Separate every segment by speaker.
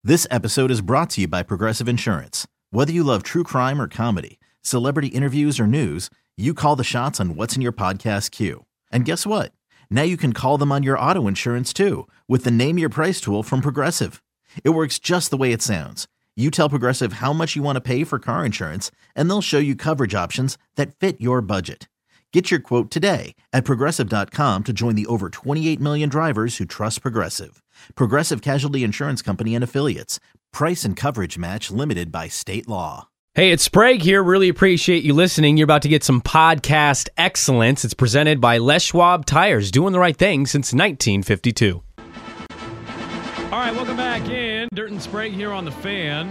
Speaker 1: This episode is brought to you by Progressive Insurance. Whether you love true crime or comedy, celebrity interviews or news, you call the shots on what's in your podcast queue. And guess what? Now you can call them on your auto insurance too with the Name Your Price tool from Progressive. It works just the way it sounds. You tell Progressive how much you want to pay for car insurance, and they'll show you coverage options that fit your budget. Get your quote today at Progressive.com to join the over 28 million drivers who trust Progressive. Progressive Casualty Insurance Company and Affiliates. Price and coverage match limited by state law.
Speaker 2: Hey, it's Sprague here. Really appreciate you listening. You're about to get some podcast excellence. It's presented by Les Schwab Tires, doing the right thing since 1952. All right, welcome back in. Dirt and Sprague here on The Fan.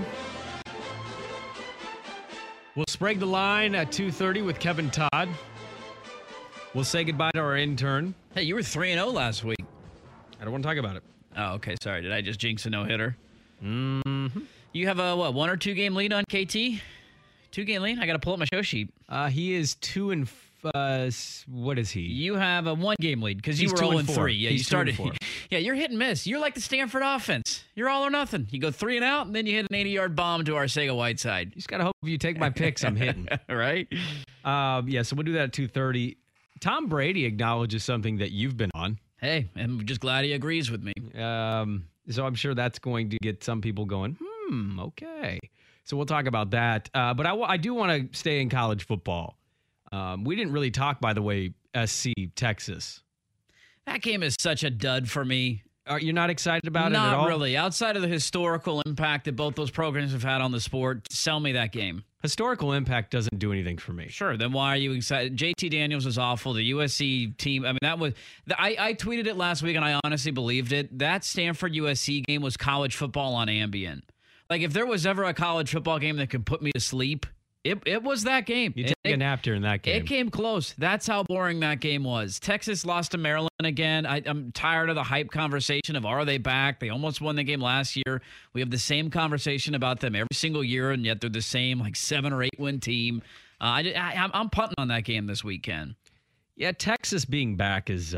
Speaker 2: We'll Sprague the line at 2:30 with Kevin Todd. We'll say goodbye to our intern.
Speaker 3: Hey, you were 3-0 last week.
Speaker 2: I don't want to talk about it.
Speaker 3: Oh, okay. Sorry. Did I just jinx a no-hitter?
Speaker 2: Mm-hmm.
Speaker 3: You have a, 1 or 2 game lead on KT? 2-game lead? I got to pull up my show sheet.
Speaker 2: He is 2 and what is he?
Speaker 3: You have a 1-game lead because you
Speaker 2: He's
Speaker 3: were
Speaker 2: 2 and
Speaker 3: 0-3.
Speaker 2: 4.
Speaker 3: Yeah,
Speaker 2: He's
Speaker 3: you started.
Speaker 2: 2 and 4.
Speaker 3: Yeah, you're hit and miss. You're like the Stanford offense. You're all or nothing. You go 3 and out, and then you hit an 80-yard bomb to Arcega-Whiteside.
Speaker 2: You just got to hope if you take my picks, I'm hitting.
Speaker 3: Right?
Speaker 2: Yeah, so we'll do that at 2:30. Tom Brady acknowledges something that you've been on.
Speaker 3: Hey, I'm just glad he agrees with me.
Speaker 2: So I'm sure that's going to get some people going, okay. So we'll talk about that. But I do want to stay in college football. We didn't really talk, by the way, SC Texas.
Speaker 3: That game is such a dud for me.
Speaker 2: You're not excited about it at all?
Speaker 3: Not really. Outside of the historical impact that both those programs have had on the sport, sell me that game.
Speaker 2: Historical impact doesn't do anything for me.
Speaker 3: Sure. Then why are you excited? JT Daniels was awful. The USC team, I mean, that was... I tweeted it last week, and I honestly believed it. That Stanford-USC game was college football on Ambien. Like, if there was ever a college football game that could put me to sleep, it was that game.
Speaker 2: You take a nap during that game.
Speaker 3: It came close. That's how boring that game was. Texas lost to Maryland again. I'm tired of the hype conversation of, are they back? They almost won the game last year. We have the same conversation about them every single year, and yet they're the same, like 7 or 8 win team. I'm punting on that game this weekend.
Speaker 2: Yeah, Texas being back is...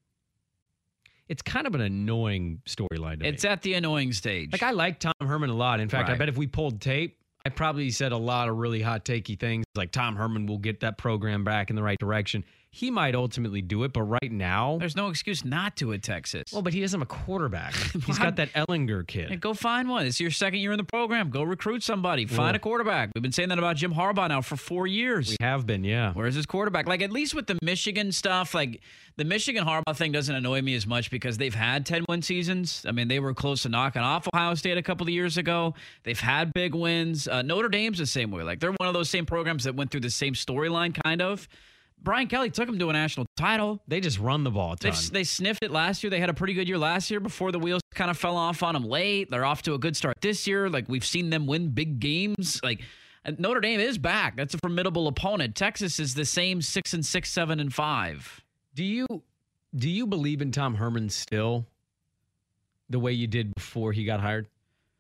Speaker 2: it's kind of an annoying storyline to me.
Speaker 3: It's at the annoying stage.
Speaker 2: Like, I like Tom Herman a lot. In fact,
Speaker 3: Right.
Speaker 2: I bet if we pulled tape, I probably said a lot of really hot takey things like Tom Herman will get that program back in the right direction. He might ultimately do it, but right now...
Speaker 3: There's no excuse not to at Texas.
Speaker 2: Well, but he doesn't have a quarterback. He's got that Ellinger kid.
Speaker 3: Hey, go find one. It's your second year in the program. Go recruit somebody. Find a quarterback. We've been saying that about Jim Harbaugh now for 4 years.
Speaker 2: We have been, yeah.
Speaker 3: Where's his quarterback? Like, at least with the Michigan stuff, like, the Michigan Harbaugh thing doesn't annoy me as much because they've had 10-win seasons. I mean, they were close to knocking off Ohio State a couple of years ago. They've had big wins. Notre Dame's the same way. Like, they're one of those same programs that went through the same storyline, kind of. Brian Kelly took them to a national title.
Speaker 2: They just run the ball a ton.
Speaker 3: They sniffed it last year. They had a pretty good year last year before the wheels kind of fell off on them late. They're off to a good start this year. Like, we've seen them win big games. Like, Notre Dame is back. That's a formidable opponent. Texas is the same 6-6, 7-5.
Speaker 2: Do you believe in Tom Herman still the way you did before he got hired?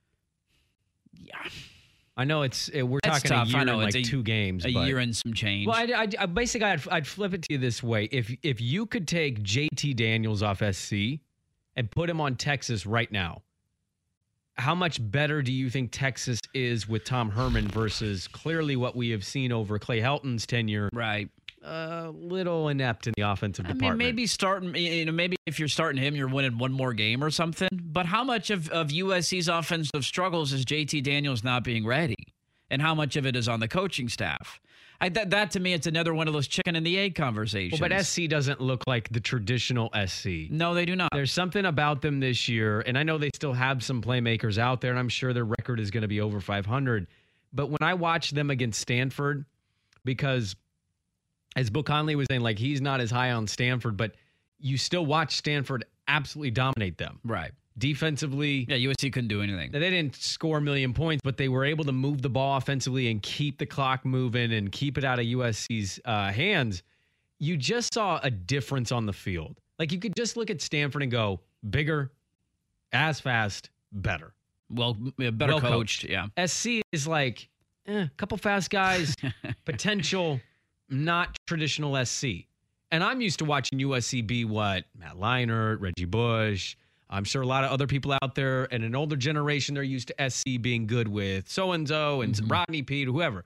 Speaker 3: Yeah.
Speaker 2: I know we're
Speaker 3: That's
Speaker 2: talking
Speaker 3: tough.
Speaker 2: a year
Speaker 3: I know.
Speaker 2: and
Speaker 3: It's
Speaker 2: like 2 games.
Speaker 3: A year and some change.
Speaker 2: Well, I basically, I'd flip it to you this way. If you could take JT Daniels off SC and put him on Texas right now, how much better do you think Texas is with Tom Herman versus clearly what we have seen over Clay Helton's tenure?
Speaker 3: Right.
Speaker 2: A little inept in the offensive
Speaker 3: I
Speaker 2: department.
Speaker 3: mean, maybe if you're starting him, you're winning one more game or something. But how much of USC's offensive struggles is JT Daniels not being ready? And how much of it is on the coaching staff? That to me, it's another one of those chicken and the egg conversations.
Speaker 2: Well, but SC doesn't look like the traditional SC.
Speaker 3: No, they do not.
Speaker 2: There's something about them this year, and I know they still have some playmakers out there, and I'm sure their record is going to be over 500. But when I watch them against Stanford, because as Bill Conley was saying, like, he's not as high on Stanford, but you still watch Stanford absolutely dominate them.
Speaker 3: Right.
Speaker 2: Defensively.
Speaker 3: Yeah, USC couldn't do anything.
Speaker 2: They didn't score a million points, but they were able to move the ball offensively and keep the clock moving and keep it out of USC's hands. You just saw a difference on the field. Like, you could just look at Stanford and go, bigger, as fast, better.
Speaker 3: Well, better coached, yeah.
Speaker 2: SC is like, a couple fast guys, potential, not traditional SC. And I'm used to watching USC be what? Matt Leinart, Reggie Bush, I'm sure a lot of other people out there and an older generation, they're used to SC being good with so-and-so and Rodney Peete, whoever.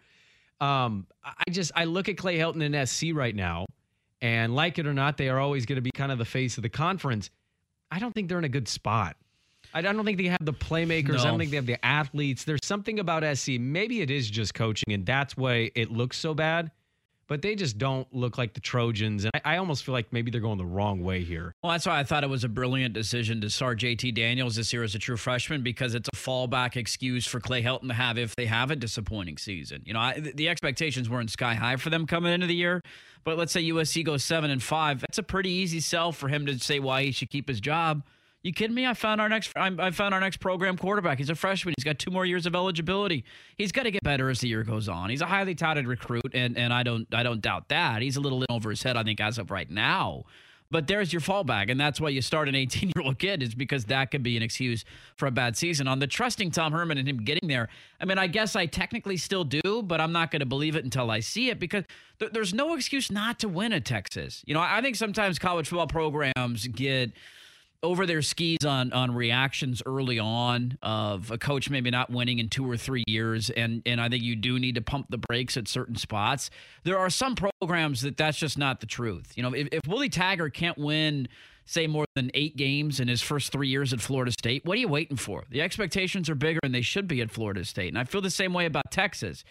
Speaker 2: I look at Clay Helton and SC right now, and like it or not, they are always going to be kind of the face of the conference. I don't think they're in a good spot. I don't think they have the playmakers. I don't think they have the athletes. There's something about SC. Maybe it is just coaching, and that's why it looks so bad. But they just don't look like the Trojans. And I almost feel like maybe they're going the wrong way here.
Speaker 3: Well, that's why I thought it was a brilliant decision to start JT Daniels this year as a true freshman, because it's a fallback excuse for Clay Helton to have if they have a disappointing season. You know, the expectations weren't sky high for them coming into the year. But let's say USC goes 7-5. That's a pretty easy sell for him to say why he should keep his job. You kidding me? I found our next program quarterback. He's a freshman. He's got 2 more years of eligibility. He's got to get better as the year goes on. He's a highly touted recruit, and I don't doubt that. He's a little in over his head, I think, as of right now. But there's your fallback, and that's why you start an 18-year-old kid, is because that could be an excuse for a bad season. On the trusting Tom Herman and him getting there, I mean, I guess I technically still do, but I'm not going to believe it until I see it, because there's no excuse not to win at Texas. You know, I think sometimes college football programs get over their skis on reactions early on of a coach maybe not winning in 2 or 3 years, and I think you do need to pump the brakes at certain spots. There are some programs that's just not the truth. You know, if Willie Taggart can't win, say, more than 8 games in his first 3 years at Florida State, what are you waiting for? The expectations are bigger, and they should be at Florida State. And I feel the same way about Texas.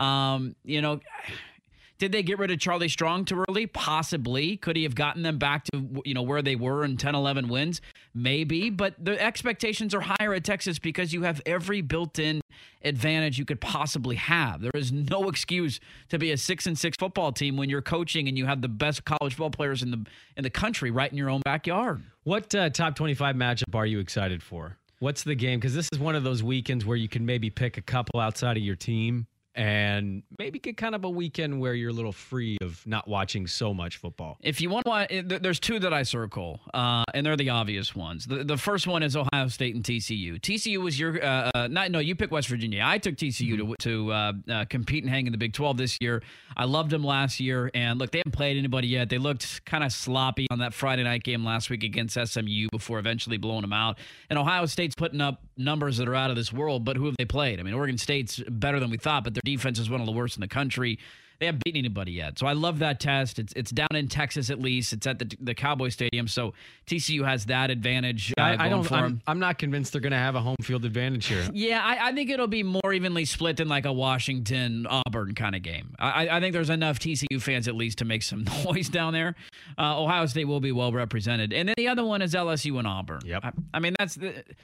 Speaker 3: You know, did they get rid of Charlie Strong too early? Possibly. Could he have gotten them back to, you know, where they were in 10, 11 wins? Maybe. But the expectations are higher at Texas because you have every built-in advantage you could possibly have. There is no excuse to be a 6-6 football team when you're coaching and you have the best college football players in the country right in your own backyard.
Speaker 2: What top 25 matchup are you excited for? What's the game? Because this is one of those weekends where you can maybe pick a couple outside of your team and maybe get kind of a weekend where you're a little free of not watching so much football.
Speaker 3: If you want to, there's 2 that I circle, and they're the obvious ones. The first one is Ohio State and TCU. TCU was your, you picked West Virginia. I took TCU to compete and hang in the Big 12 this year. I loved them last year, and look, they haven't played anybody yet. They looked kind of sloppy on that Friday night game last week against SMU before eventually blowing them out. And Ohio State's putting up numbers that are out of this world, but who have they played? I mean, Oregon State's better than we thought, but their defense is one of the worst in the country. They haven't beaten anybody yet. So I love that test. It's down in Texas at least. It's at the Cowboy Stadium. So TCU has that advantage.
Speaker 2: I'm not convinced they're going to have a home field advantage here.
Speaker 3: Yeah, I think it'll be more evenly split than like a Washington-Auburn kind of game. I think there's enough TCU fans at least to make some noise down there. Ohio State will be well represented. And then the other one is LSU and Auburn.
Speaker 2: Yep.
Speaker 3: I mean, that's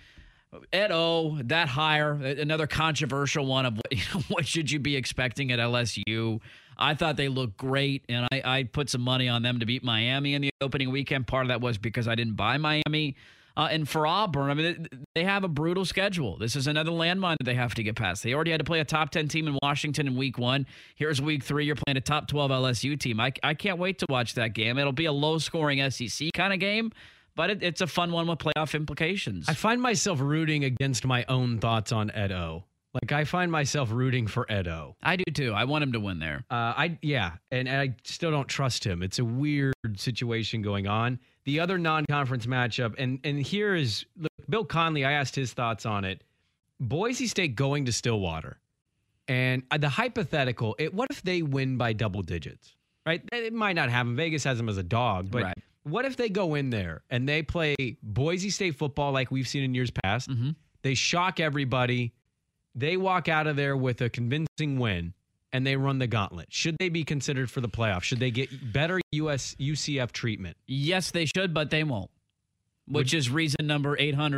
Speaker 3: Ed O, that hire, another controversial one of what should you be expecting at LSU. I thought they looked great, and I put some money on them to beat Miami in the opening weekend. Part of that was because I didn't buy Miami. And for Auburn, I mean, they have a brutal schedule. This is another landmine that they have to get past. They already had to play a top 10 team in Washington in week 1. Here's week 3. You're playing a top 12 LSU team. I can't wait to watch that game. It'll be a low-scoring SEC kind of game. But it's a fun one with playoff implications.
Speaker 2: I find myself rooting against my own thoughts on Ed O. Like, I find myself rooting for Ed O.
Speaker 3: I do, too. I want him to win there.
Speaker 2: And I still don't trust him. It's a weird situation going on. The other non-conference matchup, and here is, look, Bill Conley, I asked his thoughts on it. Boise State going to Stillwater. And the hypothetical, what if they win by double digits? Right? It might not happen. Vegas has them as a dog, but
Speaker 3: right.
Speaker 2: What if they go in there and they play Boise State football like we've seen in years past? Mm-hmm. They shock everybody. They walk out of there with a convincing win, and they run the gauntlet. Should they be considered for the playoffs? Should they get better UCF treatment?
Speaker 3: Yes, they should, but they won't. Which is reason number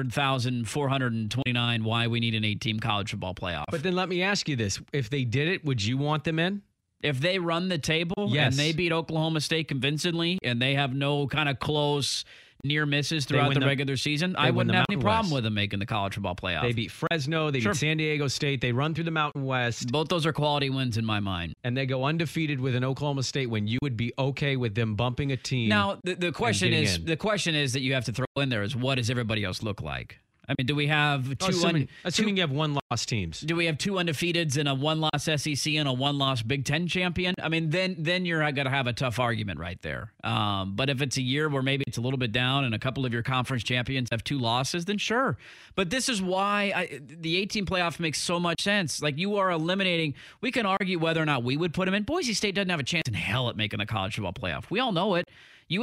Speaker 3: 800,429 why we need an 8-team college football playoff.
Speaker 2: But then let me ask you this. If they did it, would you want them in?
Speaker 3: If they run the table and they beat Oklahoma State convincingly and they have no kind of close near misses throughout the regular season, I wouldn't have any problem with them making the college football playoff.
Speaker 2: They beat Fresno. They beat San Diego State. They run through the Mountain West.
Speaker 3: Both those are quality wins in my mind.
Speaker 2: And they go undefeated with an Oklahoma State win. You would be okay with them bumping a team.
Speaker 3: Now, the question is that you have to throw in there is, what does everybody else look like? I mean, do we have
Speaker 2: assuming you have one-loss teams?
Speaker 3: Do we have 2 undefeateds and a one-loss SEC and a one-loss Big Ten champion? I mean, then you're going to have a tough argument right there. But if it's a year where maybe it's a little bit down and a couple of your conference champions have 2 losses, then sure. But this is why the 18 playoff makes so much sense. Like, you are eliminating. We can argue whether or not we would put them in. Boise State doesn't have a chance in hell at making the college football playoff. We all know it.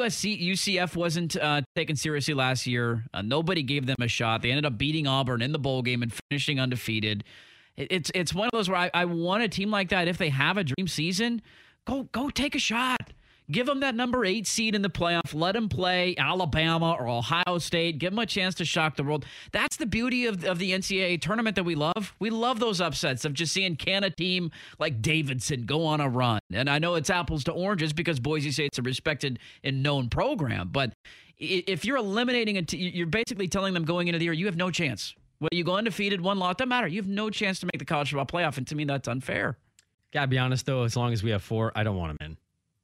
Speaker 3: UCF wasn't taken seriously last year. Nobody gave them a shot. They ended up beating Auburn in the bowl game and finishing undefeated. It's one of those where I want a team like that. If they have a dream season, go take a shot. Give them that number 8 seed in the playoff. Let them play Alabama or Ohio State. Give them a chance to shock the world. That's the beauty of the NCAA tournament that we love. We love those upsets of just seeing, can a team like Davidson go on a run? And I know it's apples to oranges because Boise State's a respected and known program. But if you're eliminating you're basically telling them going into the year, you have no chance. Whether you go undefeated, one loss, doesn't matter. You have no chance to make the college football playoff. And to me, that's unfair.
Speaker 2: Gotta be honest, though, as long as we have 4, I don't want them in.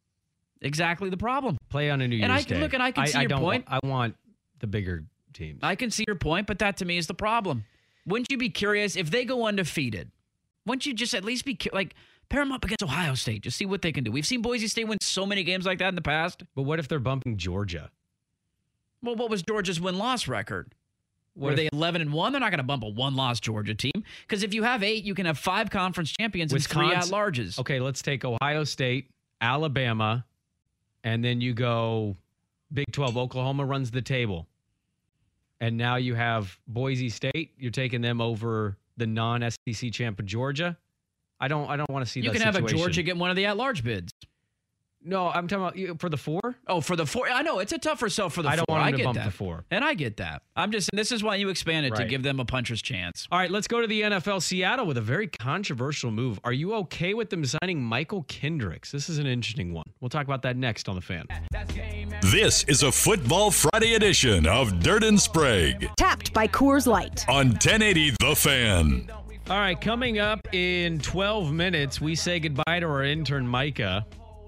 Speaker 3: Exactly the problem.
Speaker 2: Play on a New Year's Day.
Speaker 3: Look, and I can see your point.
Speaker 2: I want the bigger teams.
Speaker 3: I can see your point, but that to me is the problem. Wouldn't you be curious if they go undefeated? Wouldn't you just at least be like pair them up against Ohio State, just see what they can do? We've seen Boise State win so many games like that in the past.
Speaker 2: But what if they're bumping Georgia?
Speaker 3: Well, what was Georgia's win-loss record? Were they 11-1? They're not going to bump a one-loss Georgia team because if you have 8, you can have 5 conference champions and 3 at-larges.
Speaker 2: Okay, let's take Ohio State, Alabama. And then you go Big 12. Oklahoma runs the table. And now you have Boise State. You're taking them over the non-SEC champ of Georgia. I don't want to see that situation.
Speaker 3: You can have a Georgia get one of the at-large bids.
Speaker 2: No, I'm talking about for the 4.
Speaker 3: Oh, for the 4. I know it's a tougher sell for the 4.
Speaker 2: I don't want them to bump the 4.
Speaker 3: And I get that. I'm just saying this is why you expand it
Speaker 2: right.
Speaker 3: to give them a puncher's chance.
Speaker 2: All right, let's go to the NFL. Seattle with a very controversial move. Are you okay with them signing Michael Kendricks? This is an interesting one. We'll talk about that next on The Fan.
Speaker 4: This is a Football Friday edition of Dirt and Sprague.
Speaker 5: Tapped by Coors Light.
Speaker 4: On 1080 The Fan.
Speaker 2: All right, coming up in 12 minutes, we say goodbye to our intern, Micah.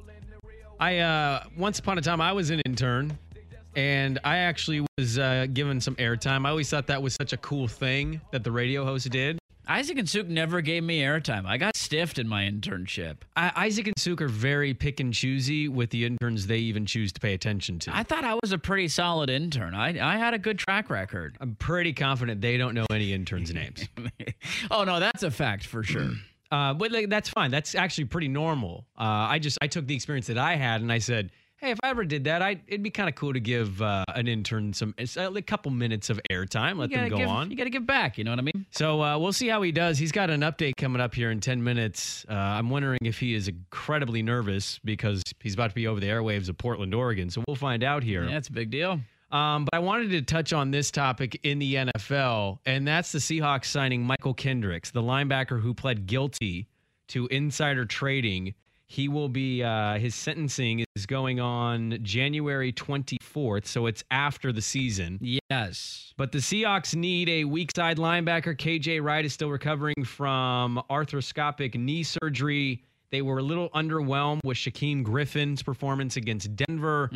Speaker 2: Once upon a time, I was an intern, and I actually was given some airtime. I always thought that was such a cool thing that the radio host did.
Speaker 3: Isaac and Suk never gave me airtime. I got stiffed in my internship.
Speaker 2: Isaac and Suk are very pick and choosy with the interns they even choose to pay attention to.
Speaker 3: I thought I was a pretty solid intern. I had a good track record.
Speaker 2: I'm pretty confident they don't know any interns' names.
Speaker 3: Oh, no, that's a fact for sure.
Speaker 2: But that's fine. That's actually pretty normal. I took the experience that I had and I said, hey, if I ever did that, it'd be kind of cool to give an intern a couple minutes of airtime, let them go on.
Speaker 3: You got to give back, you know what I mean?
Speaker 2: So we'll see how he does. He's got an update coming up here in 10 minutes. I'm wondering if he is incredibly nervous because he's about to be over the airwaves of Portland, Oregon. So we'll find out here.
Speaker 3: Yeah, it's a big deal.
Speaker 2: But I wanted to touch on this topic in the NFL, and that's the Seahawks signing Michael Kendricks, the linebacker who pled guilty to insider trading. He will be, his sentencing is going on January 24th, so it's after the season.
Speaker 3: Yes.
Speaker 2: But the Seahawks need a weak side linebacker. KJ Wright is still recovering from arthroscopic knee surgery. They were a little underwhelmed with Shaquem Griffin's performance against Denver,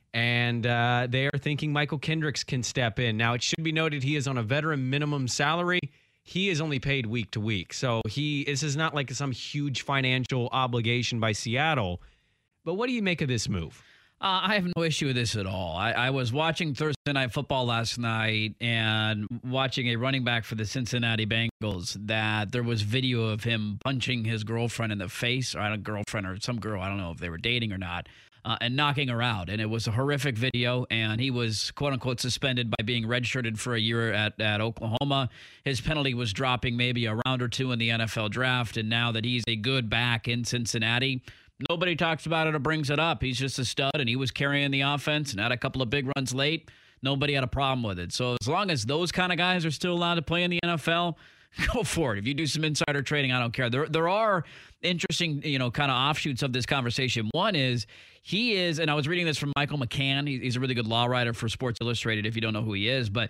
Speaker 2: and they are thinking Michael Kendricks can step in. Now, it should be noted he is on a veteran minimum salary. He is only paid week to week, so this is not like some huge financial obligation by Seattle. But what do you make of this move?
Speaker 3: I have no issue with this at all. I was watching Thursday Night Football last night and watching a running back for the Cincinnati Bengals that there was video of him punching his girlfriend in the face, or a girlfriend or some girl, I don't know if they were dating or not, and knocking her out. And it was a horrific video, and he was, quote-unquote, suspended by being redshirted for a year at Oklahoma. His penalty was dropping maybe a round or 2 in the NFL draft, and now that he's a good back in Cincinnati, nobody talks about it or brings it up. He's just a stud, and he was carrying the offense and had a couple of big runs late. Nobody had a problem with it. So as long as those kind of guys are still allowed to play in the NFL, go for it. If you do some insider trading, I don't care. There are interesting, kind of offshoots of this conversation. One is he is, and I was reading this from Michael McCann. He's a really good law writer for Sports Illustrated, if you don't know who he is. But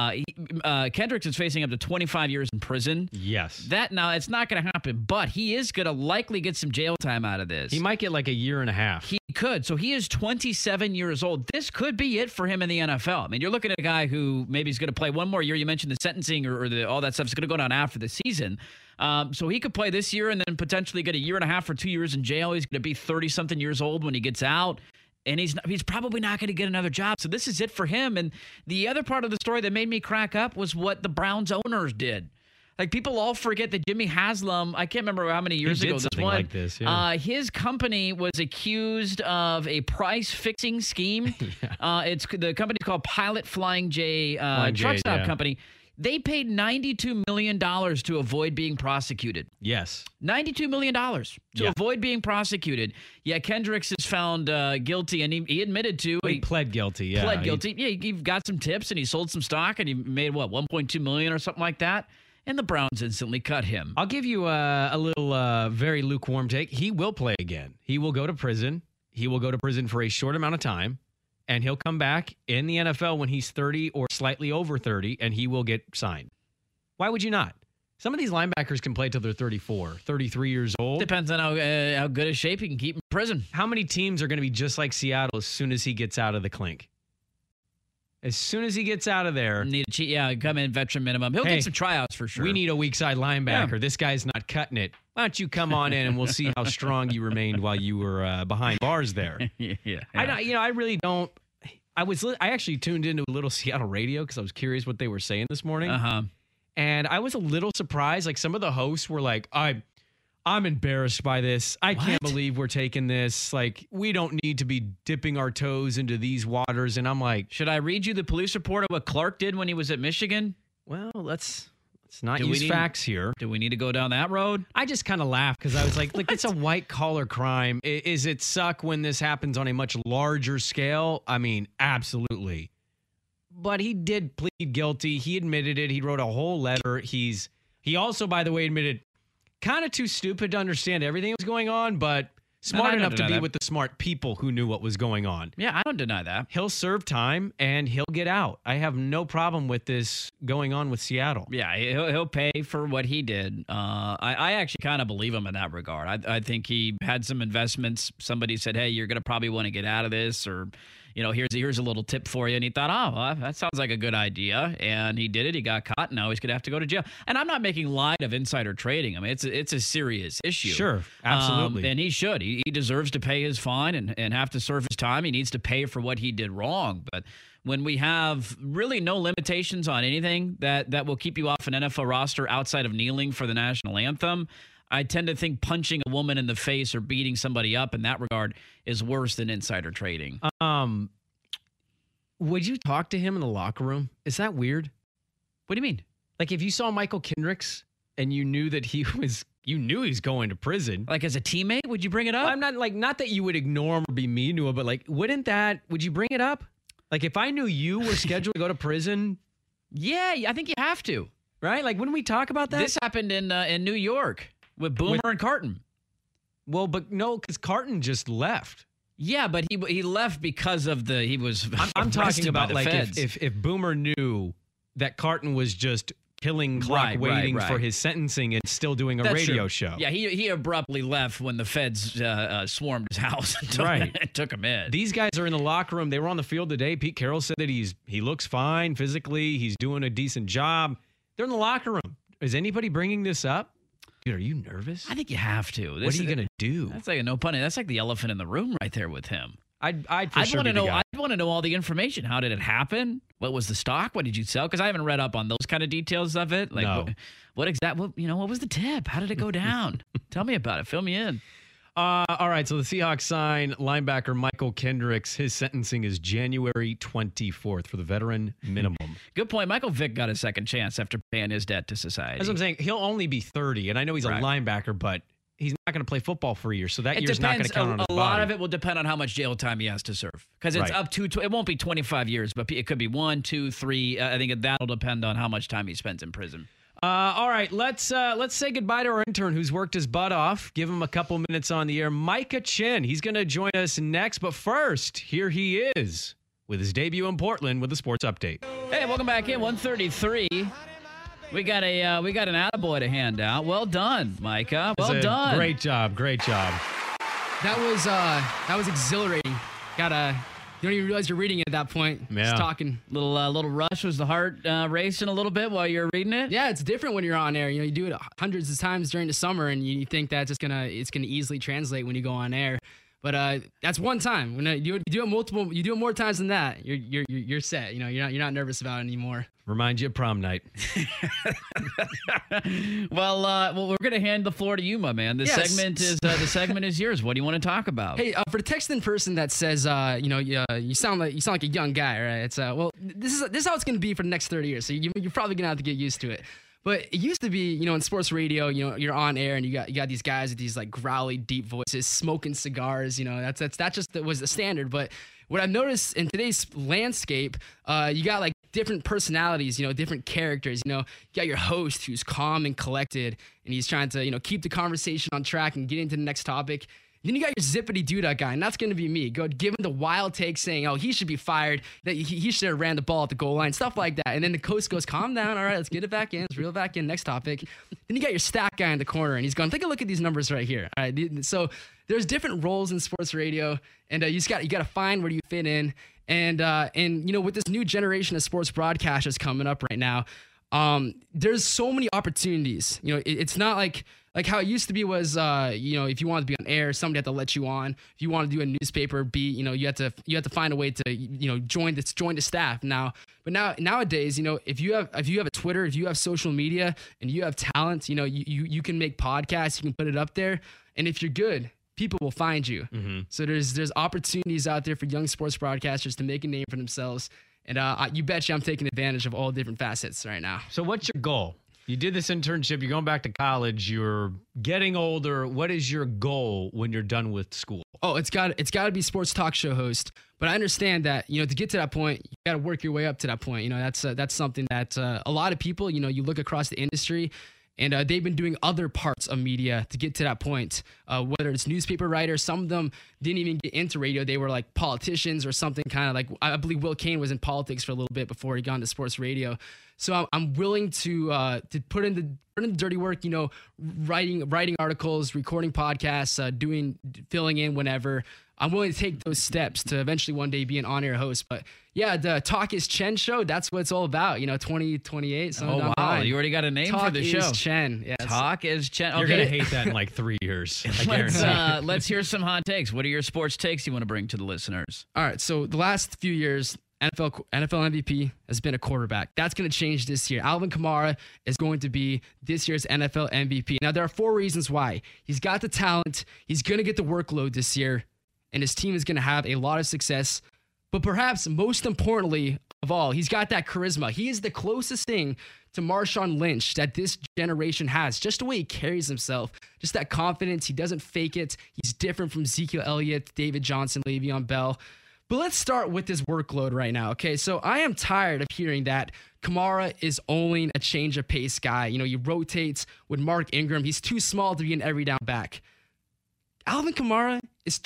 Speaker 3: Kendricks is facing up to 25 years in prison.
Speaker 2: Yes.
Speaker 3: Now, it's not going to happen, but he is going to likely get some jail time out of this.
Speaker 2: He might get like a year and a half.
Speaker 3: He could. So he is 27 years old. This could be it for him in the NFL. I mean, you're looking at a guy who maybe is going to play one more year. You mentioned the sentencing or all that stuff is going to go down after the season. So he could play this year and then potentially get a year and a half or 2 years in jail. He's going to be 30-something years old when he gets out. And he's probably not going to get another job. So this is it for him. And the other part of the story that made me crack up was what the Browns owners did. Like, people all forget that Jimmy Haslam, I can't remember how many years ago this was.
Speaker 2: Like this, yeah.
Speaker 3: His company was accused of a price-fixing scheme. Yeah. The company's called Pilot Flying J Truck Stop Company. They paid $92 million to avoid being prosecuted.
Speaker 2: Yes.
Speaker 3: $92 million to avoid being prosecuted. Yeah, Kendricks is found guilty, and he admitted to.
Speaker 2: He pled guilty, yeah.
Speaker 3: Pled guilty. He got some tips, and he sold some stock, and he made, $1.2 million or something like that? And the Browns instantly cut him.
Speaker 2: I'll give you a little very lukewarm take. He will play again. He will go to prison. He will go to prison for a short amount of time, and he'll come back in the NFL when he's 30 or slightly over 30, and he will get signed. Why would you not? Some of these linebackers can play till they're 34, 33 years old.
Speaker 3: Depends on how good a shape you can keep in prison.
Speaker 2: How many teams are going to be just like Seattle as soon as he gets out of the clink? As soon as he gets out of there.
Speaker 3: Come in veteran minimum. He'll get some tryouts for sure.
Speaker 2: We need a weak side linebacker. Yeah. This guy's not cutting it. Why don't you come on in and we'll see how strong you remained while you were behind bars there.
Speaker 3: Yeah.
Speaker 2: I really don't. I actually tuned into a little Seattle radio because I was curious what they were saying this morning.
Speaker 3: Uh-huh.
Speaker 2: And I was a little surprised. Like, some of the hosts were like, I'm embarrassed by this. I can't believe we're taking this. Like, we don't need to be dipping our toes into these waters. And I'm like,
Speaker 3: should I read you the police report of what Clark did when he was at Michigan?
Speaker 2: Well, let's not use facts here.
Speaker 3: Do we need to go down that road?
Speaker 2: I just kind of laughed because I was like, it's a white collar crime. Is it suck when this happens on a much larger scale? I mean, absolutely. But he did plead guilty. He admitted it. He wrote a whole letter. He also, by the way, admitted kind of too stupid to understand everything that was going on, but smart enough to be with the smart people who knew what was going on.
Speaker 3: Yeah, I don't deny that.
Speaker 2: He'll serve time and he'll get out. I have no problem with this going on with Seattle.
Speaker 3: Yeah, he'll pay for what he did. I actually kind of believe him in that regard. I think he had some investments. Somebody said, hey, you're going to probably want to get out of this, or here's a little tip for you. And he thought, that sounds like a good idea. And he did it. He got caught. Now he's going to have to go to jail. And I'm not making light of insider trading. I mean, it's a serious issue.
Speaker 2: Sure, absolutely.
Speaker 3: And he should. He deserves to pay his fine and have to serve his time. He needs to pay for what he did wrong. But when we have really no limitations on anything that will keep you off an NFL roster outside of kneeling for the national anthem, I tend to think punching a woman in the face or beating somebody up in that regard is worse than insider trading.
Speaker 2: Would you talk to him in the locker room? Is that weird?
Speaker 3: What do you mean?
Speaker 2: Like, if you saw Michael Kendricks and you knew that he was going to prison.
Speaker 3: Like, as a teammate, would you bring it up?
Speaker 2: Well, I'm not that you would ignore him or be mean to him, but like, would you bring it up? Like, if I knew you were scheduled to go to prison.
Speaker 3: Yeah, I think you have to.
Speaker 2: Right? Like, wouldn't we talk about that?
Speaker 3: This happened in New York. With Boomer and Carton.
Speaker 2: Well, but no, because Carton just left.
Speaker 3: Yeah, but he left because of he was.
Speaker 2: I'm talking about like if Boomer knew that Carton was just killing clock waiting for his sentencing and still doing a radio show.
Speaker 3: Yeah, he abruptly left when the feds swarmed his house and took him in.
Speaker 2: These guys are in the locker room. They were on the field today. Pete Carroll said that he looks fine physically. He's doing a decent job. They're in the locker room. Is anybody bringing this up? Dude, are you nervous?
Speaker 3: I think you have to.
Speaker 2: What are you going to do?
Speaker 3: That's like a no pun. That's like the elephant in the room right there with him.
Speaker 2: I'd want to
Speaker 3: know. I'd want to know all the information. How did it happen? What was the stock? What did you sell? Because I haven't read up on those kind of details of it. Like,
Speaker 2: no.
Speaker 3: What was the tip? How did it go down? Tell me about it. Fill me in.
Speaker 2: All right, so the Seahawks sign linebacker Michael Kendricks. His sentencing is January 24th for the veteran minimum.
Speaker 3: Good point. Michael Vick got a second chance after paying his debt to society.
Speaker 2: As I'm saying, he'll only be 30, and I know he's a linebacker, but he's not going to play football for a year, so that year's not going to count on his body.
Speaker 3: A lot of it will depend on how much jail time he has to serve, because it's up to, it won't be 25 years, but it could be 1, 2, 3. I think that'll depend on how much time he spends in prison.
Speaker 2: All right, let's say goodbye to our intern who's worked his butt off. Give him a couple minutes on the air. Micah Chin, he's going to join us next. But first, here he is with his debut in Portland with the sports update.
Speaker 3: Hey, welcome back in 133. We got an attaboy to hand out. Well done, Micah. Well done.
Speaker 2: Great job.
Speaker 5: That was exhilarating. You don't even realize you're reading it at that point.
Speaker 2: Yeah.
Speaker 5: Just talking.
Speaker 3: Little rush. Was the heart racing a little bit while you're reading it?
Speaker 5: Yeah, it's different when you're on air. You do it hundreds of times during the summer, and you think that it's gonna easily translate when you go on air. But that's one time. When you do it more times than that, you're set. You're not nervous about it anymore.
Speaker 2: Remind you of prom night.
Speaker 3: Well, we're gonna hand the floor to you, my man. This segment is yours. What do you want to talk about?
Speaker 5: Hey, for the texting person that says, you sound like a young guy, right? It's this is how it's gonna be for the next 30 years. So you're probably gonna have to get used to it. But it used to be, in sports radio, you're on air and you got these guys with these like growly, deep voices, smoking cigars. That just was the standard. But what I've noticed in today's landscape, you got like different personalities, different characters. You got your host who's calm and collected, and he's trying to keep the conversation on track and get into the next topic. Then you got your zippity doo-dah guy, and that's going to be me. Give him the wild take saying, oh, he should be fired, that he should have ran the ball at the goal line, stuff like that. And then the coach goes, calm down, all right, let's get it back in, let's reel it back in, next topic. Then you got your stat guy in the corner, and he's going, take a look at these numbers right here. All right, so there's different roles in sports radio, and you got to find where you fit in. And with this new generation of sports broadcasters coming up right now, there's so many opportunities. It's not like how it used to be was, if you wanted to be on air, somebody had to let you on. If you want to do a newspaper beat, you had to find a way to, join the staff now. But nowadays, if you have a Twitter, if you have social media and you have talent, you can make podcasts, you can put it up there. And if you're good, people will find you. Mm-hmm. So there's opportunities out there for young sports broadcasters to make a name for themselves. And you betcha I'm taking advantage of all different facets right now.
Speaker 2: So what's your goal? You did this internship. You're going back to college. You're getting older. What is your goal when you're done with school?
Speaker 5: Oh, it's got to be sports talk show host. But I understand that, to get to that point, you got to work your way up to that point. That's something that a lot of people, you look across the industry, and they've been doing other parts of media to get to that point, whether it's newspaper writers. Some of them didn't even get into radio. They were like politicians or something, kind of like, I believe Will Cain was in politics for a little bit before he got into sports radio. So I'm willing to put in the dirty work, writing articles, recording podcasts, filling in whenever. I'm willing to take those steps to eventually one day be an on-air host. But yeah, the Talk is Chen show, that's what it's all about. 2028.
Speaker 3: Oh, wow. You already got a name for the show.
Speaker 5: Talk is Chen. Yes.
Speaker 3: Talk is Chen. Okay.
Speaker 2: You're going to hate that in like 3 years. I guarantee.
Speaker 3: Let's hear some hot takes. What are your sports takes you want to bring to the listeners?
Speaker 5: All right. So the last few years, NFL MVP has been a quarterback. That's going to change this year. Alvin Kamara is going to be this year's NFL MVP. Now, there are 4 reasons why. He's got the talent. He's going to get the workload this year, and his team is going to have a lot of success. But perhaps most importantly of all, he's got that charisma. He is the closest thing to Marshawn Lynch that this generation has. Just the way he carries himself, just that confidence. He doesn't fake it. He's different from Ezekiel Elliott, David Johnson, Le'Veon Bell. But let's start with his workload right now, okay? So I am tired of hearing that Kamara is only a change of pace guy. He rotates with Mark Ingram. He's too small to be an every down back. Alvin Kamara is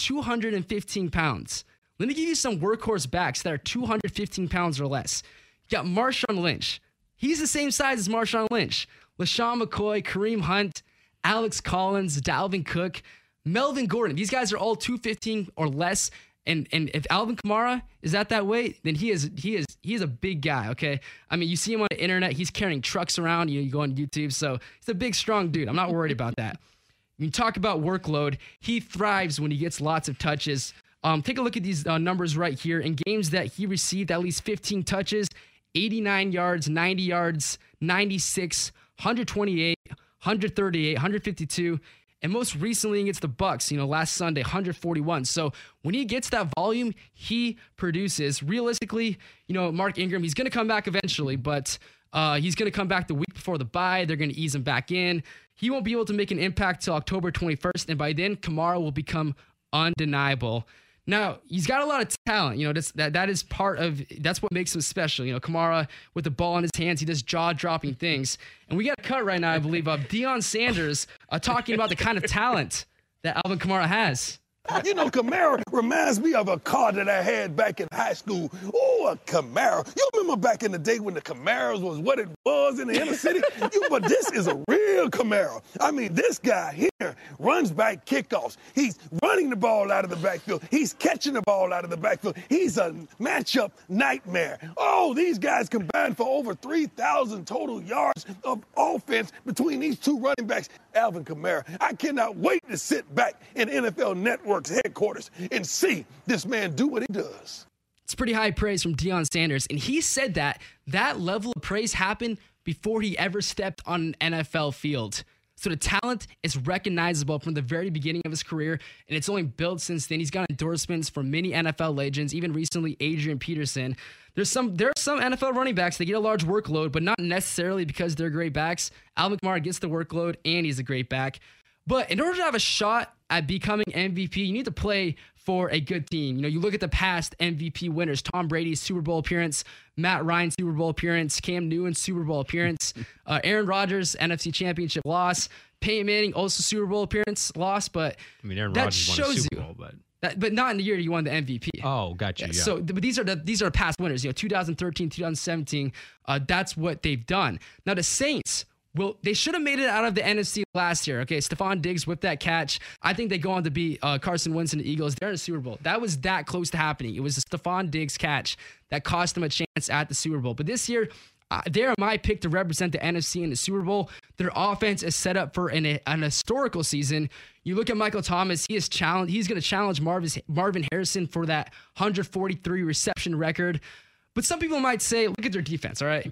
Speaker 5: 215 pounds. Let me give you some workhorse backs that are 215 pounds or less. You got Marshawn Lynch. He's the same size as Marshawn Lynch. LaShawn McCoy, Kareem Hunt, Alex Collins, Dalvin Cook, Melvin Gordon. These guys are all 215 or less. And if Alvin Kamara is at that weight, then he is a big guy, okay? I mean, you see him on the internet. He's carrying trucks around. You go on YouTube. So he's a big, strong dude. I'm not worried about that. When you talk about workload, he thrives when he gets lots of touches. Take a look at these numbers right here. In games that he received at least 15 touches, 89 yards, 90 yards, 96, 128, 138, 152. And most recently against the Bucs, last Sunday, 141. So when he gets that volume, he produces. Realistically, Mark Ingram, he's going to come back eventually, but he's going to come back the week before the bye. They're going to ease him back in. He won't be able to make an impact till October 21st, and by then, Kamara will become undeniable. Now, he's got a lot of talent. That is part of, that's what makes him special. Kamara with the ball in his hands, he does jaw-dropping things. And we got a cut right now, I believe, of Deion Sanders talking about the kind of talent that Alvin Kamara has.
Speaker 6: You know, Camaro reminds me of a car that I had back in high school. Oh, a Camaro. You remember back in the day when the Camaros was what it was in the inner city? But this is a real Camaro. I mean, this guy here runs back kickoffs. He's running the ball out of the backfield. He's catching the ball out of the backfield. He's a matchup nightmare. Oh, these guys combined for over 3,000 total yards of offense between these two running backs. Alvin Kamara, I cannot wait to sit back in NFL Network's headquarters and see this man do what he does.
Speaker 5: It's pretty high praise from Deion Sanders, and he said that level of praise happened before he ever stepped on an NFL field. So the talent is recognizable from the very beginning of his career, and it's only built since then. He's got endorsements from many NFL legends, even recently Adrian Peterson. There are some NFL running backs that get a large workload, but not necessarily because they're great backs. Alvin Kamara gets the workload, and he's a great back. But in order to have a shot at becoming MVP, you need to play for a good team. You know, you look at the past MVP winners: Tom Brady's Super Bowl appearance, Matt Ryan's Super Bowl appearance, Cam Newton's Super Bowl appearance, Aaron Rodgers' NFC Championship loss, Peyton Manning also Super Bowl appearance loss. But
Speaker 2: I mean, Aaron
Speaker 5: that
Speaker 2: Rodgers won a
Speaker 5: shows
Speaker 2: Super
Speaker 5: you
Speaker 2: Bowl,
Speaker 5: but not in the year you won the MVP.
Speaker 2: Oh, gotcha. Yeah.
Speaker 5: So, but these are past winners. You know, 2013, 2017. That's what they've done. Now the Saints. Well, they should have made it out of the NFC last year. Okay, Stephon Diggs whipped that catch. I think they go on to beat Carson Wentz and the Eagles. They're in the Super Bowl. That was that close to happening. It was the Stephon Diggs catch that cost them a chance at the Super Bowl. But this year, they're my pick to represent the NFC in the Super Bowl. Their offense is set up for an historical season. You look at Michael Thomas. He's going to challenge Marvin Harrison for that 143 reception record. But some people might say, look at their defense. All right.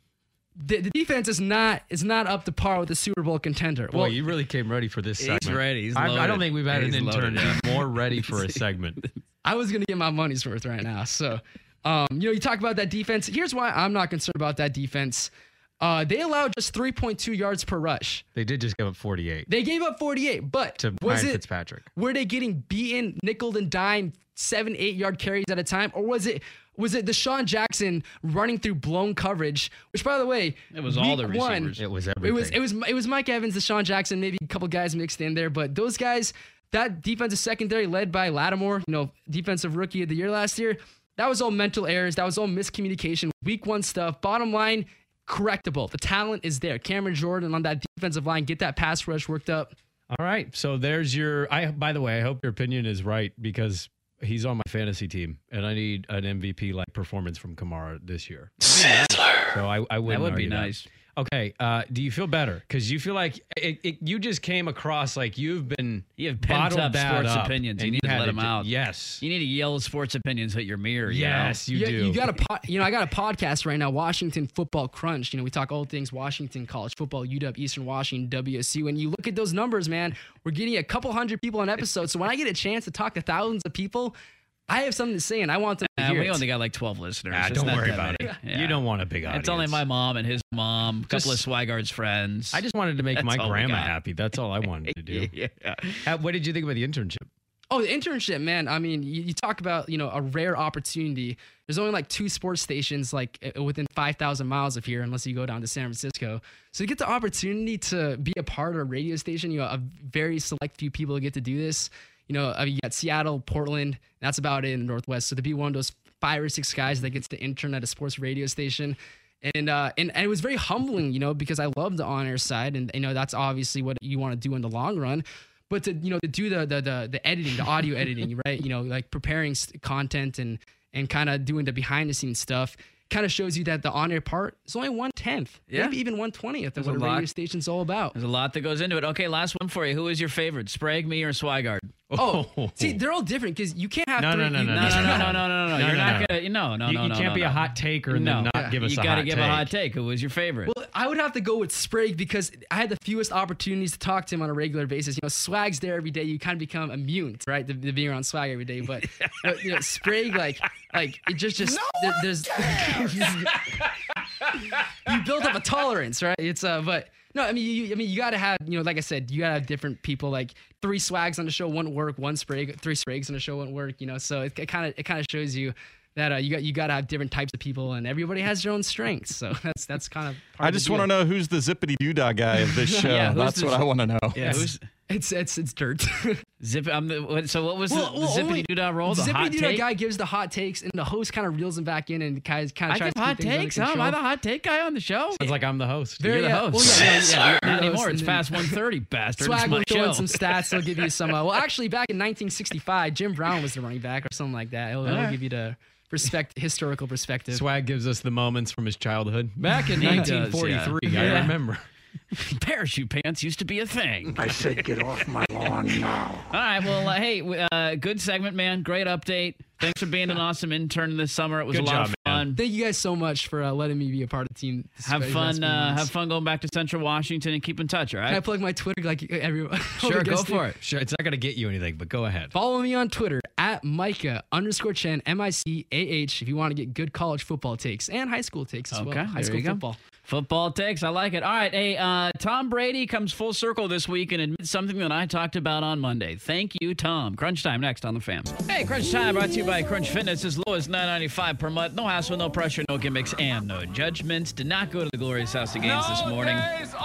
Speaker 5: The defense is not up to par with the Super Bowl contender.
Speaker 2: Boy, you really came ready for this segment.
Speaker 3: He's ready. He's
Speaker 2: I don't think we've had an intern
Speaker 3: loaded.
Speaker 2: more ready for a segment.
Speaker 5: I was going to get my money's worth right now. So, you talk about that defense. Here's why I'm not concerned about that defense. They allowed just 3.2 yards per rush.
Speaker 2: They did just give up 48.
Speaker 5: They gave up 48, but
Speaker 2: to Ryan Fitzpatrick.
Speaker 5: Were they getting beaten, nickel and dime, 7-8 yard carries at a time, or was it Deshaun Jackson running through blown coverage? Which, by the way,
Speaker 3: it was all the receivers.
Speaker 2: It was everything.
Speaker 5: It was Mike Evans, Deshaun Jackson, maybe a couple guys mixed in there, but those guys, that defensive secondary led by Lattimore, defensive rookie of the year last year, that was all mental errors. That was all miscommunication. Week one stuff. Bottom line, correctable. The talent is there. Cameron Jordan on that defensive line, get that pass rush worked up.
Speaker 2: All right. So there's by the way, I hope your opinion is right because he's on my fantasy team and I need an MVP-like performance from Kamara this year.
Speaker 3: Sizzler.
Speaker 2: So I wouldn't
Speaker 3: That would be
Speaker 2: argue that.
Speaker 3: nice.
Speaker 2: Okay. Do you feel better? Because you feel like you just came across like you have
Speaker 3: pent
Speaker 2: bottled
Speaker 3: up
Speaker 2: that
Speaker 3: sports
Speaker 2: up,
Speaker 3: opinions. You
Speaker 2: and
Speaker 3: need to
Speaker 2: had
Speaker 3: let them out.
Speaker 2: Yes.
Speaker 3: You need to yell sports opinions at your mirror.
Speaker 2: Yes, you do.
Speaker 5: You got I got a podcast right now, Washington Football Crunch. We talk all things Washington, college football, UW, Eastern Washington, WSU. And you look at those numbers, man, we're getting a couple hundred people an episode. So when I get a chance to talk to thousands of people, I have something to say, and I want them to hear
Speaker 3: We
Speaker 5: it.
Speaker 3: only got like 12 listeners. It's
Speaker 2: don't
Speaker 3: not
Speaker 2: worry
Speaker 3: that
Speaker 2: about
Speaker 3: many.
Speaker 2: it.
Speaker 3: Yeah.
Speaker 2: You don't want a big audience.
Speaker 3: It's only my mom and his mom, a couple of
Speaker 2: Just-
Speaker 3: Swigard's friends.
Speaker 2: I just wanted to make
Speaker 3: That's
Speaker 2: my
Speaker 3: all we
Speaker 2: grandma
Speaker 3: got.
Speaker 2: happy. That's all I wanted to do.
Speaker 3: Yeah.
Speaker 2: What did you think about the internship?
Speaker 5: Oh, the internship, man. I mean, you talk about, a rare opportunity. There's only like 2 sports stations like within 5,000 miles of here, unless you go down to San Francisco. So you get the opportunity to be a part of a radio station. A very select few people get to do this. You got Seattle, Portland. That's about it in the Northwest. So to be one of those 5 or 6 guys that gets to intern at a sports radio station. And it was very humbling, because I love the on-air side. And, that's obviously what you want to do in the long run. But to do the editing, the audio editing, right? Like preparing content and kind of doing the behind the scenes stuff kind of shows you that the on-air part is only 1/10, maybe even 1/20th of what a radio station's all about.
Speaker 3: There's a lot that goes into it. Okay, last one for you. Who is your favorite, Sprague, me, or Swigard?
Speaker 5: Oh, see, they're all different because you can't have
Speaker 2: No.
Speaker 3: No. You're not gonna. No.
Speaker 2: You can't be a hot taker and then not give us a hot take.
Speaker 3: You got to give a hot take. Who was your favorite?
Speaker 5: Well, I would have to go with Sprague because I had the fewest opportunities to talk to him on a regular basis. Swag's there every day. You kind of become immune, right, to being around Swag every day. But Sprague, like it just there's you build up a tolerance, right? It's but. No, I mean you gotta have, like I said, you gotta have different people. Like 3 Swags on the show wouldn't work, 1 Sprague, 3 Spragues on the show wouldn't work. So it kind of shows you that you gotta have different types of people, and everybody has their own strengths. So that's kind of.
Speaker 7: I just want to know who's the zippity doodah guy of this show.
Speaker 3: Yeah,
Speaker 7: that's what I want to know.
Speaker 3: Yeah,
Speaker 5: It's dirt.
Speaker 3: Zip. So what was the zippity doo dah roll? The hot
Speaker 5: Zippity
Speaker 3: take
Speaker 5: guy gives the hot takes, and the host kind of reels him back in, and the guy kind of tries
Speaker 3: give
Speaker 5: to
Speaker 3: hot
Speaker 5: keep things
Speaker 3: takes.
Speaker 5: under
Speaker 3: Am I
Speaker 5: control.
Speaker 3: the hot take guy on the show?
Speaker 2: It's like I'm the host.
Speaker 3: You're the host.
Speaker 5: Well, yeah,
Speaker 3: Not
Speaker 5: you're the
Speaker 3: anymore.
Speaker 5: host,
Speaker 3: It's
Speaker 5: and
Speaker 3: past 1:30, bastard.
Speaker 5: Swag
Speaker 3: It's
Speaker 5: will
Speaker 3: my
Speaker 5: throw in
Speaker 3: show.
Speaker 5: some stats. He'll give you some. Well, actually, back in 1965, Jim Brown was the running back, or something like that. He'll give you the historical perspective.
Speaker 2: Swag gives us the moments from his childhood. Back in
Speaker 3: He does,
Speaker 2: 1943,
Speaker 3: yeah.
Speaker 2: I remember.
Speaker 3: Parachute pants used to be a thing.
Speaker 6: I said get off my lawn now.
Speaker 3: All right. Well, hey, good segment, man. Great update. Thanks for being an awesome intern this summer. It was
Speaker 2: Good
Speaker 3: a lot
Speaker 2: job,
Speaker 3: of fun.
Speaker 5: Thank you guys so much for letting me be a part of the team.
Speaker 3: Have fun going back to Central Washington and keep in touch, all right?
Speaker 5: Can I plug my Twitter like everyone?
Speaker 3: Sure, go for it.
Speaker 2: Sure, it's not going to get you anything, but go ahead.
Speaker 5: Follow me on Twitter at Micah_Chen, MICAH, if you want to get good college football takes and high school takes as well.
Speaker 3: Okay,
Speaker 5: High
Speaker 3: there
Speaker 5: school
Speaker 3: you go.
Speaker 5: football.
Speaker 3: Football takes. I like it. All right. Hey, Tom Brady comes full circle this week and admits something that I talked about on Monday. Thank you, Tom. Crunch Time next on the Fan. Hey, Crunch Time brought to you by Crunch Fitness. As low as $9.95 per month. No hassle, no pressure, no gimmicks, and no judgments. Did not go to the Glorious House of Games this morning.
Speaker 7: No days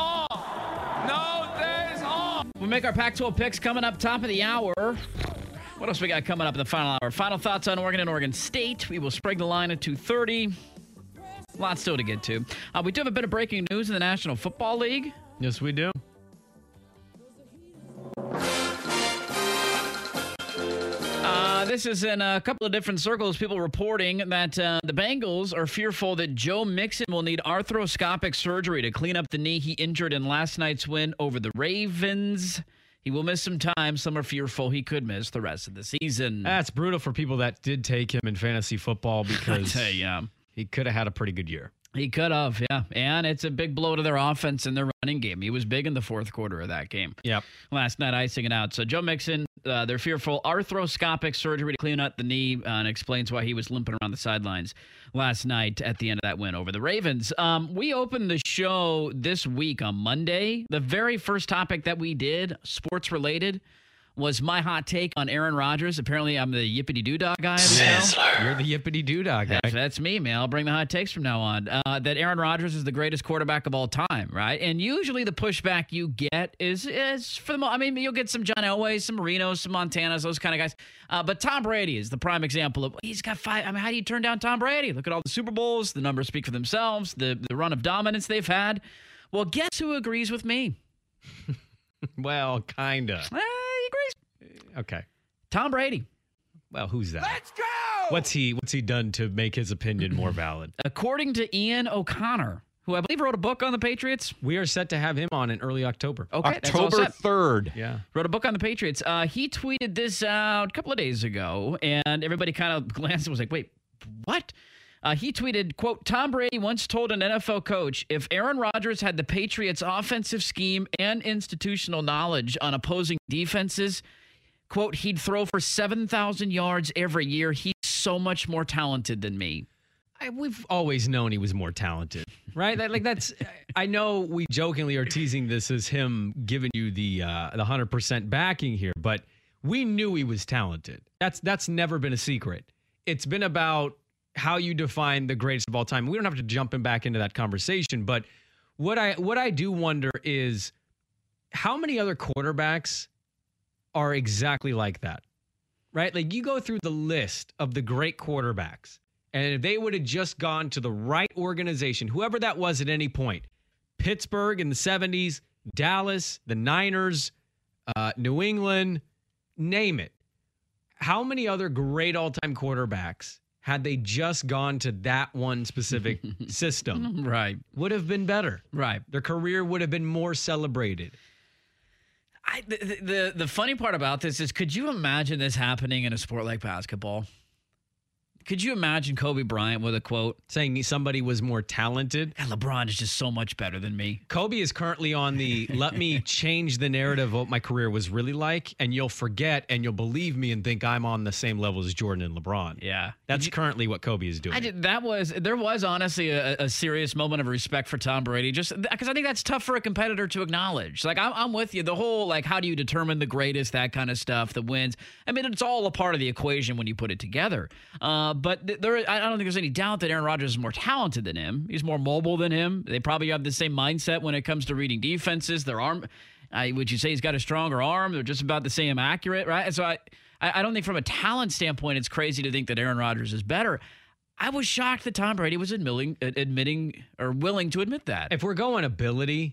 Speaker 7: off.
Speaker 3: We'll make our Pac-12 picks coming up top of the hour. What else we got coming up in the final hour? Final thoughts on Oregon and Oregon State. We will sprig the line at 2:30. Lots still to get to. We do have a bit of breaking news in the National Football League.
Speaker 2: Yes, we do.
Speaker 3: This is in a couple of different circles. People reporting that the Bengals are fearful that Joe Mixon will need arthroscopic surgery to clean up the knee he injured in last night's win over the Ravens. He will miss some time. Some are fearful he could miss the rest of the season.
Speaker 2: That's brutal for people that did take him in fantasy football because
Speaker 3: Yeah.
Speaker 2: he could have had a pretty good year.
Speaker 3: He could have, yeah. And it's a big blow to their offense and their running game. He was big in the fourth quarter of that game.
Speaker 2: Yep.
Speaker 3: Last night, icing it out. So Joe Mixon, they're fearful arthroscopic surgery to clean up the knee, and explains why he was limping around the sidelines last night at the end of that win over the Ravens. We opened the show this week on Monday. The very first topic that we did, sports related, was my hot take on Aaron Rodgers. Apparently, I'm the yippity-doo-dah guy of the show.
Speaker 2: You're the yippity-doo-dah guy.
Speaker 3: That's me, man. I'll bring the hot takes from now on. That Aaron Rodgers is the greatest quarterback of all time, right? And usually the pushback you get is for the most. I mean, you'll get some John Elway, some Marinos, some Montanas, those kind of guys. But Tom Brady is the prime example of he's got 5. I mean, how do you turn down Tom Brady? Look at all the Super Bowls. The numbers speak for themselves. The run of dominance they've had. Well, guess who agrees with me?
Speaker 2: Well, kinda.
Speaker 3: He agrees.
Speaker 2: Okay.
Speaker 3: Tom Brady.
Speaker 2: Well, who's that?
Speaker 7: Let's go.
Speaker 2: What's he done to make his opinion more valid?
Speaker 3: According to Ian O'Connor, who I believe wrote a book on the Patriots.
Speaker 2: We are set to have him on in early October.
Speaker 3: Okay, that's all set.
Speaker 8: 3rd.
Speaker 2: Yeah.
Speaker 3: Wrote a book on the Patriots. He tweeted this out a couple of days ago, and everybody kind of glanced and was like, wait, what? He tweeted, quote, Tom Brady once told an NFL coach, if Aaron Rodgers had the Patriots' offensive scheme and institutional knowledge on opposing defenses, quote, he'd throw for 7,000 yards every year. He's so much more talented than me.
Speaker 2: We've always known he was more talented, right? That's. I know we jokingly are teasing this as him giving you the 100% backing here, but we knew he was talented. That's never been a secret. It's been about how you define the greatest of all time. We don't have to jump back into that conversation, but what I do wonder is how many other quarterbacks are exactly like that, right? Like you go through the list of the great quarterbacks, and if they would have just gone to the right organization, whoever that was at any point, Pittsburgh in the 70s, Dallas, the Niners, New England, name it. How many other great all-time quarterbacks, had they just gone to that one specific system,
Speaker 3: Right.
Speaker 2: would have been better?
Speaker 3: Right.
Speaker 2: Their career would have been more celebrated.
Speaker 3: The funny part about this is, could you imagine this happening in a sport like basketball? Could you imagine Kobe Bryant with a quote
Speaker 2: Saying somebody was more talented.
Speaker 3: and LeBron is just so much better than me?
Speaker 2: Kobe is currently on the let me change the narrative of what my career was really like, and you'll forget and you'll believe me and think I'm on the same level as Jordan and LeBron.
Speaker 3: Yeah.
Speaker 2: That's currently what Kobe is doing.
Speaker 3: There was honestly a serious moment of respect for Tom Brady, just because I think that's tough for a competitor to acknowledge. Like I'm with you. The whole like how do you determine the greatest, that kind of stuff, the wins. I mean, it's all a part of the equation when you put it together. But I don't think there's any doubt that Aaron Rodgers is more talented than him. He's more mobile than him. They probably have the same mindset when it comes to reading defenses. Their arm. Would you say he's got a stronger arm? They're just about the same accurate, right? And so I don't think from a talent standpoint it's crazy to think that Aaron Rodgers is better. I was shocked that Tom Brady was admitting or willing to admit that.
Speaker 2: If we're going ability,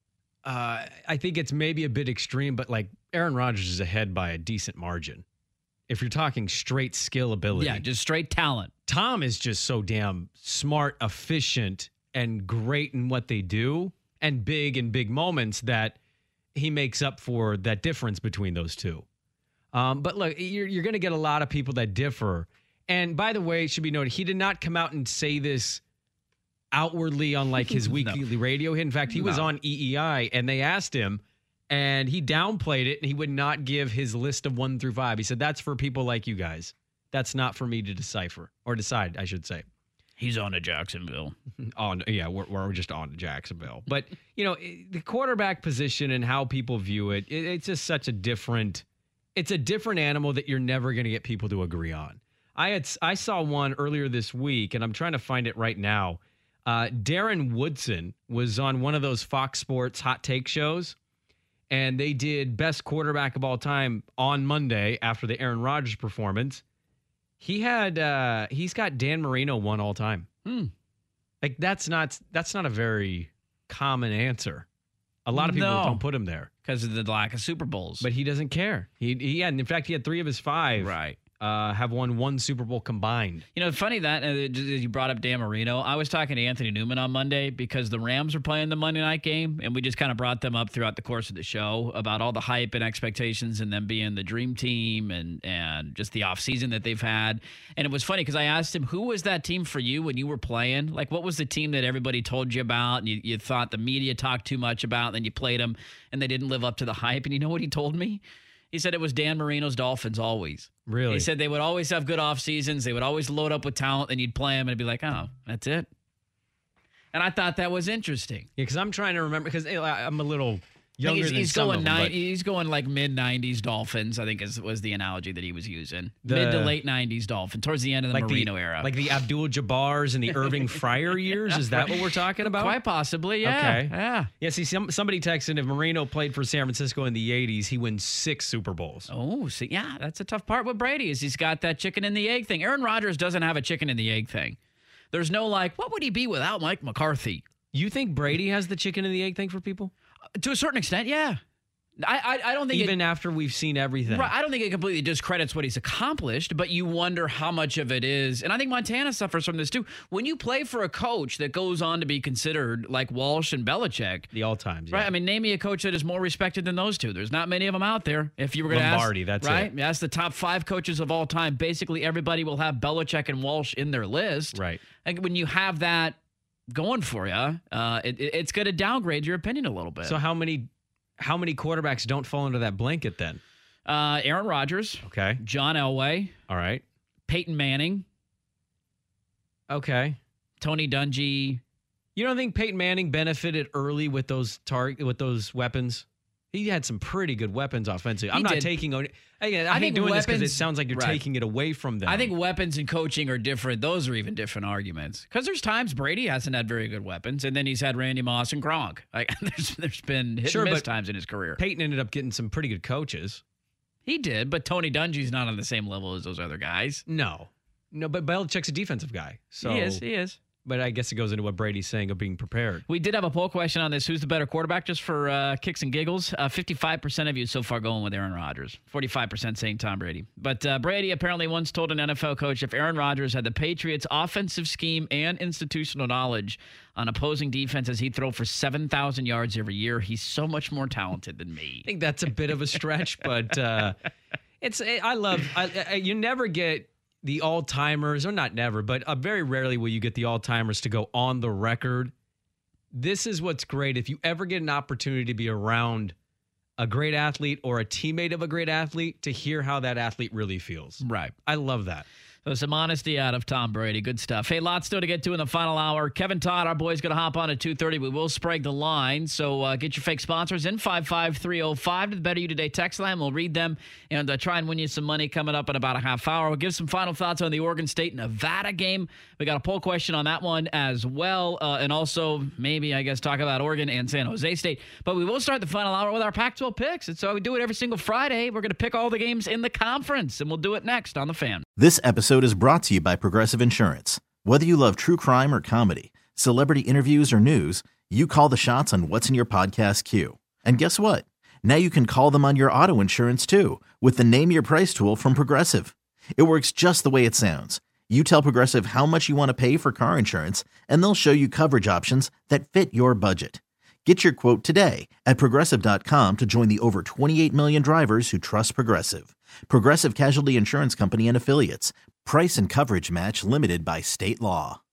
Speaker 2: I think it's maybe a bit extreme, but like Aaron Rodgers is ahead by a decent margin. If you're talking straight skill ability.
Speaker 3: Yeah, just straight talent.
Speaker 2: Tom is just so damn smart, efficient, and great in what they do, and big in big moments that he makes up for that difference between those two. But look, you're going to get a lot of people that differ. And by the way, it should be noted, he did not come out and say this outwardly on like his weekly radio hit. In fact, he was on EEI and they asked him and he downplayed it and he would not give his list of 1 through 5. He said, that's for people like you guys. That's not for me to decipher or decide, I should say.
Speaker 3: He's on to Jacksonville.
Speaker 2: We're just on to Jacksonville. But, the quarterback position and how people view it, it's just such a different animal that you're never going to get people to agree on. I saw one earlier this week, and I'm trying to find it right now. Darren Woodson was on one of those Fox Sports hot take shows, and they did best quarterback of all time on Monday after the Aaron Rodgers performance. He's got Dan Marino one all time. Like that's not a very common answer. A lot of people don't put him there
Speaker 3: because of the lack of Super Bowls.
Speaker 2: But he doesn't care. He in fact, he had 3 of his 5.
Speaker 3: Right.
Speaker 2: Have won 1 Super Bowl combined.
Speaker 3: Funny that you brought up Dan Marino. I was talking to Anthony Newman on Monday because the Rams were playing the Monday night game, and we just kind of brought them up throughout the course of the show about all the hype and expectations and them being the dream team and just the offseason that they've had. And it was funny because I asked him, who was that team for you when you were playing? Like, what was the team that everybody told you about and you thought the media talked too much about, and then you played them and they didn't live up to the hype? And you know what he told me? He said it was Dan Marino's Dolphins always.
Speaker 2: Really?
Speaker 3: He said they would always have good off seasons. They would always load up with talent, and you'd play them, and it'd be like, oh, that's it. And I thought that was interesting.
Speaker 2: Yeah, because I'm trying to remember, because I'm a little younger than
Speaker 3: he's
Speaker 2: some
Speaker 3: going
Speaker 2: of them.
Speaker 3: He's going like mid-'90s Dolphins, I think was the analogy that he was using. Mid to late '90s Dolphins, towards the end of the Marino era.
Speaker 2: Like the Abdul-Jabbars and the Irving Fryer years? Is that what we're talking about?
Speaker 3: Quite possibly, yeah.
Speaker 2: Okay.
Speaker 3: Yeah.
Speaker 2: Yeah, see, somebody texted, if Marino played for San Francisco in the 80s, he wins 6 Super Bowls.
Speaker 3: Oh, see, yeah, that's a tough part with Brady is he's got that chicken and the egg thing. Aaron Rodgers doesn't have a chicken and the egg thing. There's no like, what would he be without Mike McCarthy?
Speaker 2: You think Brady has the chicken and the egg thing for people?
Speaker 3: To a certain extent, yeah. I don't think
Speaker 2: even after we've seen everything.
Speaker 3: Right, I don't think it completely discredits what he's accomplished, but you wonder how much of it is. And I think Montana suffers from this too. When you play for a coach that goes on to be considered like Walsh and Belichick,
Speaker 2: the all-times, yeah.
Speaker 3: Right? I mean, name me a coach that is more respected than those two. There's not many of them out there. If you were going to ask,
Speaker 2: Lombardi, that's
Speaker 3: right?
Speaker 2: it.
Speaker 3: Ask the top 5 coaches of all time. Basically, everybody will have Belichick and Walsh in their list.
Speaker 2: Right.
Speaker 3: And when you have that going for you, it's going to downgrade your opinion a little bit.
Speaker 2: So how many quarterbacks don't fall into that blanket then?
Speaker 3: Aaron Rodgers.
Speaker 2: Okay.
Speaker 3: John Elway.
Speaker 2: All right.
Speaker 3: Peyton Manning.
Speaker 2: Okay.
Speaker 3: Tony Dungy.
Speaker 2: You don't think Peyton Manning benefited early with those weapons? He had some pretty good weapons offensively. I'm not taking on. Again, I hate doing this because it sounds like you're taking it away from them.
Speaker 3: I think weapons and coaching are different. Those are even different arguments. Because there's times Brady hasn't had very good weapons, and then he's had Randy Moss and Gronk. Like there's been hit and miss times in his career.
Speaker 2: Peyton ended up getting some pretty good coaches.
Speaker 3: He did, but Tony Dungy's not on the same level as those other guys.
Speaker 2: No, but Belichick's a defensive guy. So
Speaker 3: He is.
Speaker 2: But I guess it goes into what Brady's saying of being prepared.
Speaker 3: We did have a poll question on this. Who's the better quarterback? Just for kicks and giggles. 55% of you so far going with Aaron Rodgers. 45% saying Tom Brady. But Brady apparently once told an NFL coach, if Aaron Rodgers had the Patriots' offensive scheme and institutional knowledge on opposing defenses, he'd throw for 7,000 yards every year. He's so much more talented than me.
Speaker 2: I think that's a bit of a stretch, but you never get the all-timers, or not never, but very rarely will you get the all-timers to go on the record. This is what's great. If you ever get an opportunity to be around a great athlete or a teammate of a great athlete, to hear how that athlete really feels.
Speaker 3: Right.
Speaker 2: I love that.
Speaker 3: So some honesty out of Tom Brady. Good stuff. Hey, lots still to get to in the final hour. Kevin Todd, our boy's going to hop on at 2:30. We will Sprague the line. So get your fake sponsors in 55305 to the Better You Today text line. We'll read them and try and win you some money coming up in about a half hour. We'll give some final thoughts on the Oregon State-Nevada game. We got a poll question on that one as well. And also maybe, I guess, talk about Oregon and San Jose State. But we will start the final hour with our Pac-12 picks. And so we do it every single Friday. We're going to pick all the games in the conference. And we'll do it next on The Fan.
Speaker 1: This episode is brought to you by Progressive Insurance. Whether you love true crime or comedy, celebrity interviews or news, you call the shots on what's in your podcast queue. And guess what? Now you can call them on your auto insurance too with the Name Your Price tool from Progressive. It works just the way it sounds. You tell Progressive how much you want to pay for car insurance, and they'll show you coverage options that fit your budget. Get your quote today at Progressive.com to join the over 28 million drivers who trust Progressive. Progressive Casualty Insurance Company and Affiliates. Price and coverage match limited by state law.